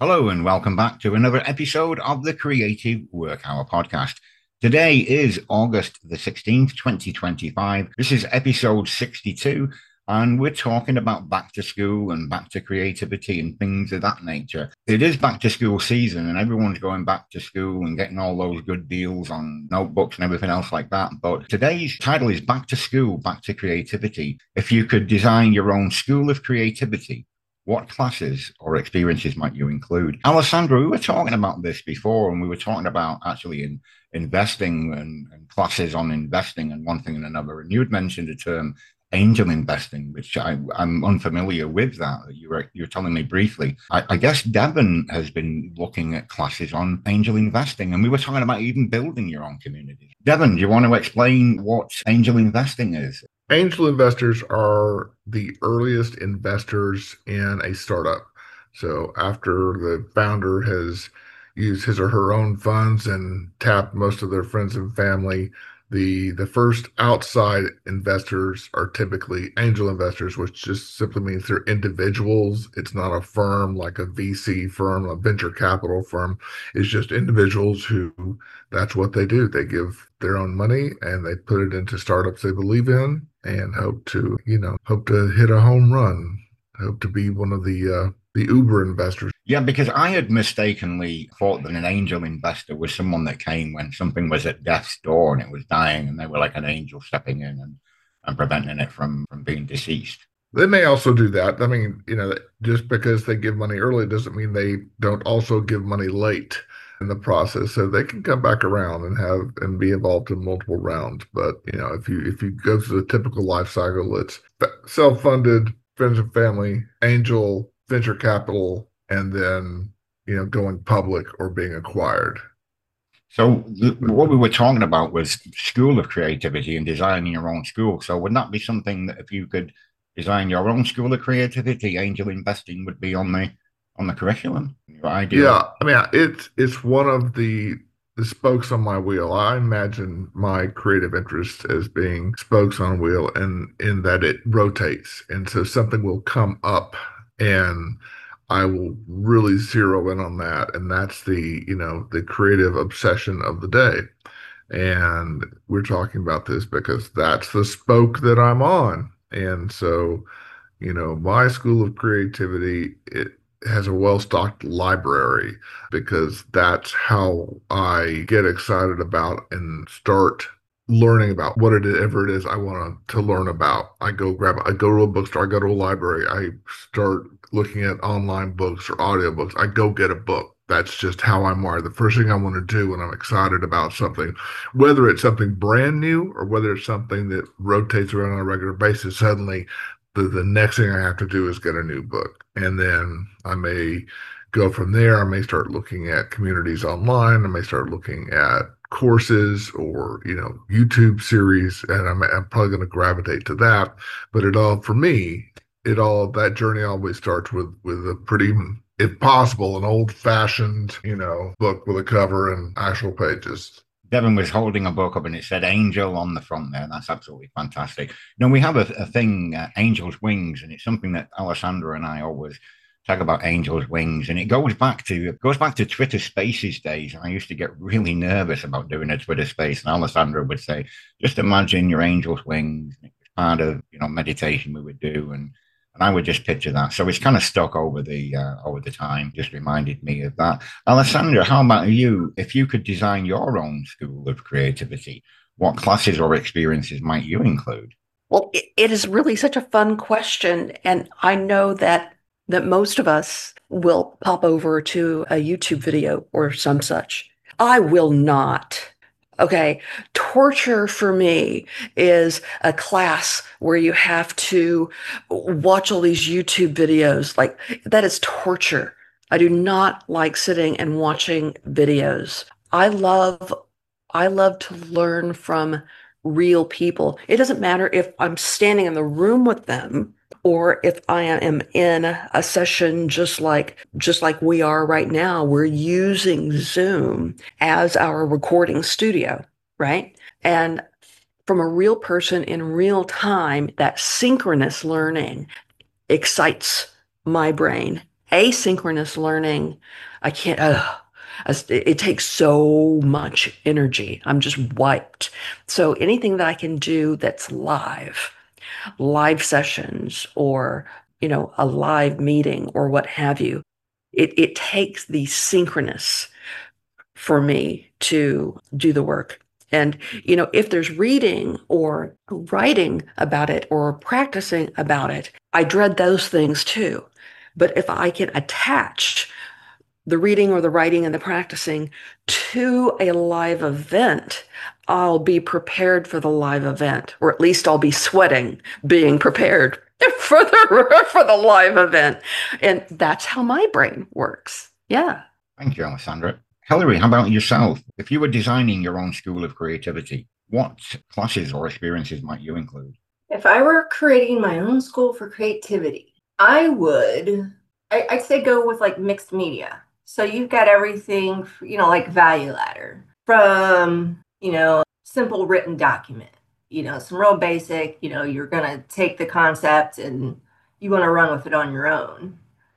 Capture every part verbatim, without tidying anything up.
Hello and welcome back to another episode of the Creative Work Hour podcast. Today is August the sixteenth, twenty twenty-five. This is episode sixty-two, and we're talking about back to school and back to creativity and things of that nature. It is back to school season, and everyone's going back to school and getting all those good deals on notebooks and everything else like that. But today's title is Back to School, Back to Creativity. If you could design your own school of creativity, what classes or experiences might you include? Alessandro, we were talking about this before, and we were talking about actually in investing and, and classes on investing and one thing and another. And you had mentioned the term angel investing, which I, I'm unfamiliar with that. You were you were telling me briefly. I, I guess Devon has been looking at classes on angel investing, and we were talking about even building your own community. Devon, do you want to explain what angel investing is? Angel investors are the earliest investors in a startup. So after the founder has used his or her own funds and tapped most of their friends and family, the the first outside investors are typically angel investors, which just simply means they're individuals. It's not a firm like a V C firm, a venture capital firm. It's just individuals who that's what they do. They give their own money and they put it into startups they believe in and hope to, you know, hope to hit a home run, hope to be one of the uh, the Uber investors. Yeah, because I had mistakenly thought that an angel investor was someone that came when something was at death's door and it was dying, and they were like an angel stepping in and, and preventing it from, from being deceased. They may also do that. I mean, you know, just because they give money early doesn't mean they don't also give money late in the process. So they can come back around and have and be involved in multiple rounds. But you know, if you if you go through the typical life cycle, it's self-funded, friends and family, angel, venture capital, and then you know going public or being acquired. So th- what we were talking about was school of creativity and designing your own school. So would that be something that if you could design your own school of creativity, angel investing would be on the on the curriculum? Your ideal. Yeah, I mean, it's it's one of the the spokes on my wheel. I imagine my creative interest as being spokes on a wheel, and in that it rotates, and so something will come up, and I will really zero in on that, and that's the you know the creative obsession of the day. And we're talking about this because that's the spoke that I'm on, and so you know, my school of creativity, it has a well-stocked library because that's how I get excited about and start learning about whatever it is I want to learn about. I go grab, I go to a bookstore, I go to a library, I start looking at online books or audiobooks. I go get a book. That's just how I'm wired. The first thing I want to do when I'm excited about something, whether it's something brand new or whether it's something that rotates around on a regular basis, suddenly the, the next thing I have to do is get a new book. And then I may go from there. I may start looking at communities online. I may start looking at courses or, you know, YouTube series, and I'm, I'm probably going to gravitate to that. But it all, for me, it all, that journey always starts with, with a pretty, if possible, an old fashioned, you know, book with a cover and actual pages. Devin was holding a book up and it said Angel on the front there. And that's absolutely fantastic. You know, we have a, a thing, uh, Angel's Wings, and it's something that Alessandra and I always talk about Angel's Wings. And it goes back to it goes back to Twitter Spaces days. And I used to get really nervous about doing a Twitter space. And Alessandra would say, just imagine your Angel's Wings. And it was part of, you know, meditation we would do. And and I would just picture that. So it's kind of stuck over the uh, over the time. Just reminded me of that. Alessandra, how about you? If you could design your own school of creativity, what classes or experiences might you include? Well, it, it is really such a fun question, and I know that that most of us will pop over to a YouTube video or some such. I will not. Okay, torture for me is a class where you have to watch all these YouTube videos. Like, that is torture. I do not like sitting and watching videos. I love I love to learn from real people. It doesn't matter if I'm standing in the room with them or if I am in a session just like just like we are right now. We're using Zoom as our recording studio, right? And from a real person in real time, that synchronous learning excites my brain Asynchronous learning, I can't, uh, it, it takes so much energy. I'm just wiped. So anything that I can do that's live, live sessions or, you know, a live meeting or what have you, it, it takes the synchronous for me to do the work. And, you know, if there's reading or writing about it or practicing about it, I dread those things too. But if I can attach the reading or the writing and the practicing to a live event, I'll be prepared for the live event, or at least I'll be sweating being prepared for the for the live event. And that's how my brain works. Yeah. Thank you, Alessandra. Hilary, how about yourself? If you were designing your own school of creativity, what classes or experiences might you include? If I were creating my own school for creativity, I would, I, I'd say go with like mixed media. So you've got everything, you know, like value ladder from, you know, simple written document, you know, some real basic, you know, you're going to take the concept and you want to run with it on your own.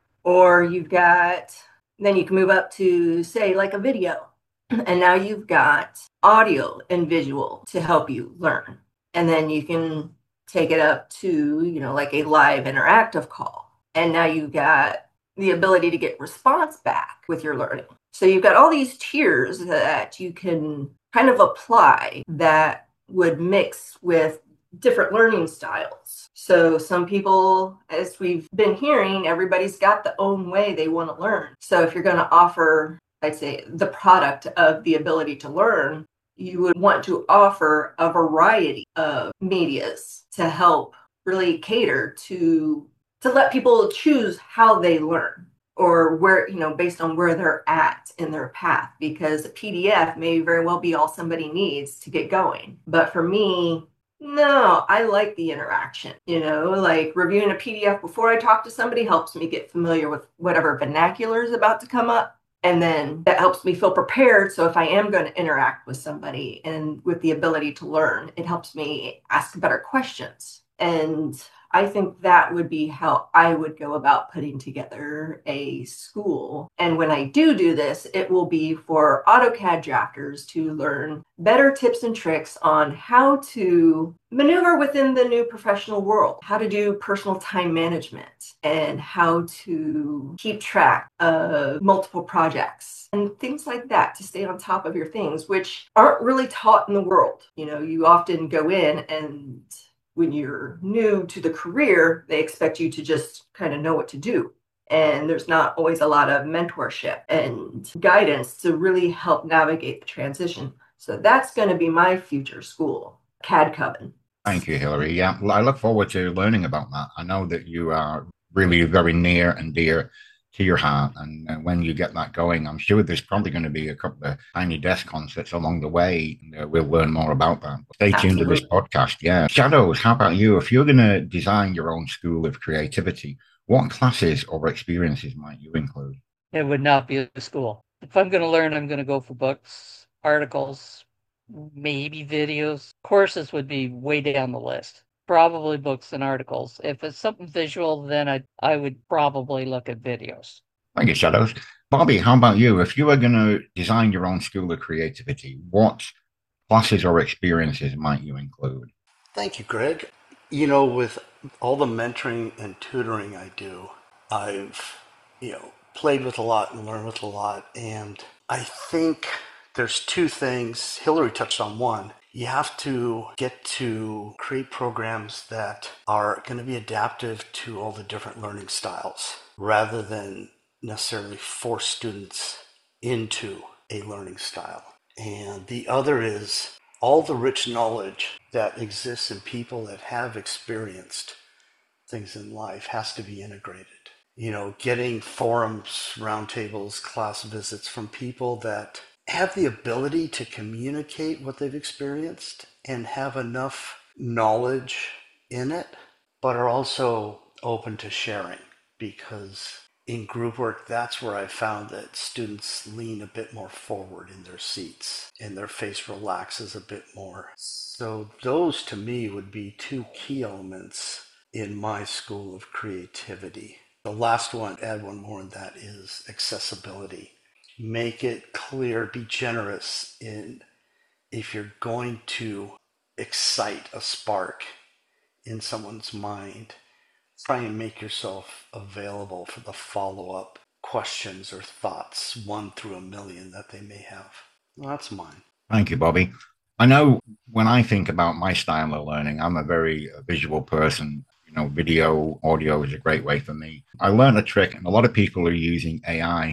Or you've got, then you can move up to say like a video. And now you've got audio and visual to help you learn. And then you can take it up to, you know, like a live interactive call. And now you've got the ability to get response back with your learning. So you've got all these tiers that you can kind of apply that would mix with different learning styles. So some people, as we've been hearing, everybody's got the own way they want to learn. So if you're going to offer, I'd say, the product of the ability to learn, you would want to offer a variety of medias to help really cater to to let people choose how they learn or where, you know, based on where they're at in their path, because a P D F may very well be all somebody needs to get going. But for me, no, I like the interaction, you know, like reviewing a P D F before I talk to somebody helps me get familiar with whatever vernacular is about to come up. And then that helps me feel prepared. So if I am going to interact with somebody and with the ability to learn, it helps me ask better questions. And I think that would be how I would go about putting together a school. And when I do do this, it will be for AutoCAD drafters to learn better tips and tricks on how to maneuver within the new professional world, how to do personal time management, and how to keep track of multiple projects and things like that to stay on top of your things, which aren't really taught in the world. You know, you often go in and when you're new to the career, they expect you to just kind of know what to do. And there's not always a lot of mentorship and guidance to really help navigate the transition. So that's going to be my future school, C A D Coven. Thank you, Hilary. Yeah, I look forward to learning about that. I know that you are really very near and dear to your heart. And uh, when you get that going, I'm sure there's probably going to be a couple of Tiny Desk concerts along the way. And, uh, we'll learn more about that. Stay tuned Absolutely. To this podcast. Yeah. Shadows, how about you? If you're going to design your own school of creativity, what classes or experiences might you include? It would not be a school. If I'm going to learn, I'm going to go for books, articles, maybe videos. Courses would be way down the list. Probably books and articles. If it's something visual, then I I would probably look at videos. Thank you, Shadows. Bobby, how about you? If you were going to design your own school of creativity, what classes or experiences might you include? Thank you, Greg. You know, with all the mentoring and tutoring I do, I've, you know, played with a lot and learned with a lot. And I think there's two things. Hilary touched on one. You have to get to create programs that are going to be adaptive to all the different learning styles rather than necessarily force students into a learning style. And the other is all the rich knowledge that exists in people that have experienced things in life has to be integrated. You know, getting forums, roundtables, class visits from people that have the ability to communicate what they've experienced and have enough knowledge in it, but are also open to sharing, because in group work, that's where I found that students lean a bit more forward in their seats and their face relaxes a bit more. So those to me would be two key elements in my school of creativity. The last one, add one more, and that is accessibility. Make it clear, be generous in if you're going to excite a spark in someone's mind, try and make yourself available for the follow-up questions or thoughts, one through a million that they may have. Well, that's mine. Thank you, Bobby. I know when I think about my style of learning, I'm a very visual person. You know, video, audio is a great way for me. I learned a trick, and a lot of people are using A I.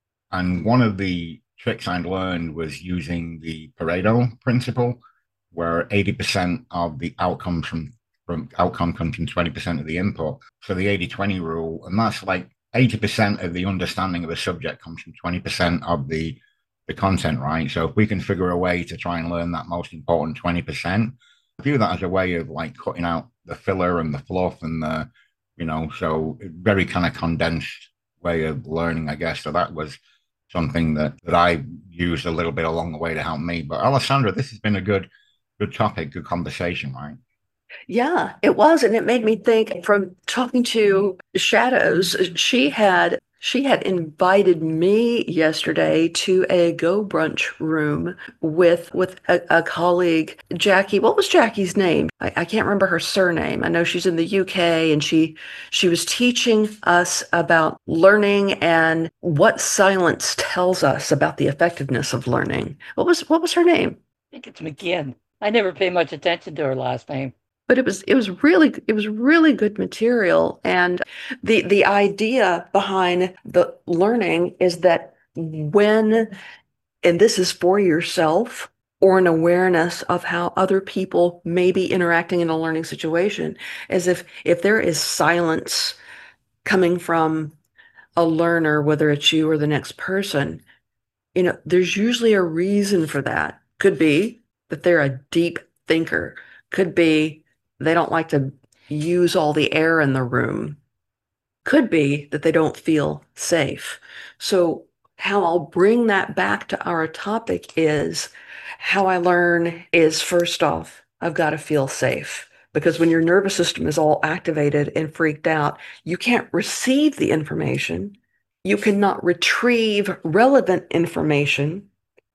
And one of the tricks I learned was using the Pareto principle, where eighty percent of the outcomes from, from outcome comes from twenty percent of the input. So the eighty twenty rule, and that's like eighty percent of the understanding of a subject comes from twenty percent of the the content, right? So if we can figure a way to try and learn that most important twenty percent, I view that as a way of like cutting out the filler and the fluff and the, you know, so very kind of condensed way of learning, I guess. So that was something that, that I used a little bit along the way to help me. But Alessandra, this has been a good, good topic, good conversation, right? Yeah, it was. And it made me think from talking to Shadows, she had she had invited me yesterday to a Go Brunch room with with a, a colleague, Jackie. What was Jackie's name? I, I can't remember her surname. I know she's in the U K, and she she was teaching us about learning and what silence tells us about the effectiveness of learning. What was what was her name? I think it's McGinn. I never pay much attention to her last name. But it was it was really it was really good material, and the the idea behind the learning is that when, and this is for yourself or an awareness of how other people may be interacting in a learning situation, as if if there is silence coming from a learner, whether it's you or the next person, you know, there's usually a reason for that. Could be that they're a deep thinker. Could be they don't like to use all the air in the room. Could be that they don't feel safe. So how I'll bring that back to our topic is how I learn is, first off, I've got to feel safe. Because when your nervous system is all activated and freaked out, you can't receive the information. You cannot retrieve relevant information.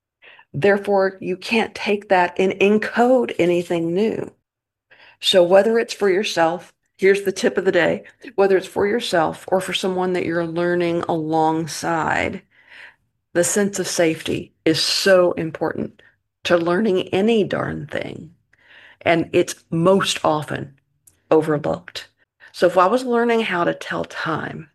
Therefore, you can't take that and encode anything new. So whether it's for yourself, here's the tip of the day, whether it's for yourself or for someone that you're learning alongside, the sense of safety is so important to learning any darn thing. And it's most often overlooked. So if I was learning how to tell time,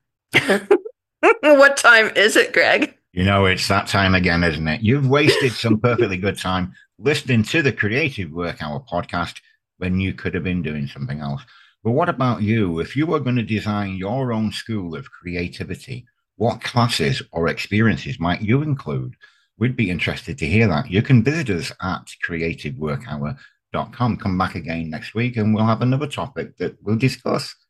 what time is it, Greg? You know, it's that time again, isn't it? You've wasted some perfectly good time listening to the Creative Work Hour podcast when you could have been doing something else. But what about you? If you were going to design your own school of creativity, what classes or experiences might you include? We'd be interested to hear that. You can visit us at creative work hour dot com. Come back again next week and we'll have another topic that we'll discuss.